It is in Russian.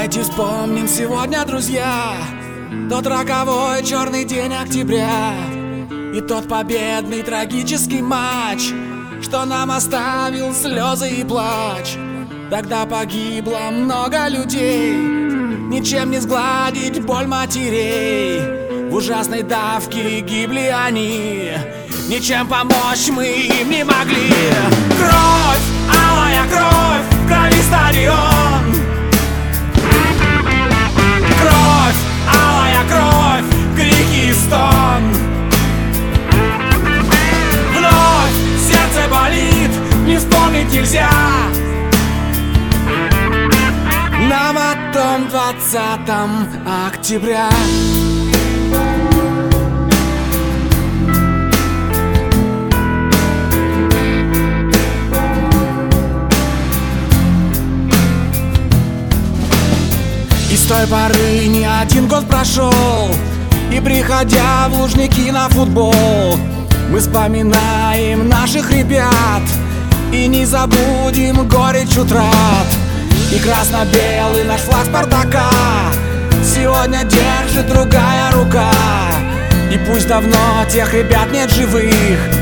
Давайте вспомним сегодня, друзья, тот роковой черный день октября и тот победный трагический матч, что нам оставил слезы и плач. Тогда погибло много людей, ничем не сгладить боль матерей. В ужасной давке гибли они, ничем помочь мы им не могли. Кровь, алая кровь, в крови стадион. Кровь, алая кровь, крики и стон. Вновь сердце болит, не вспомнить нельзя. Нам о том 20 октября. И с той поры не один год прошел, и приходя в Лужники на футбол, мы вспоминаем наших ребят и не забудем горечь утрат. И красно-белый наш флаг Спартака сегодня держит другая рука. И пусть давно тех ребят нет живых,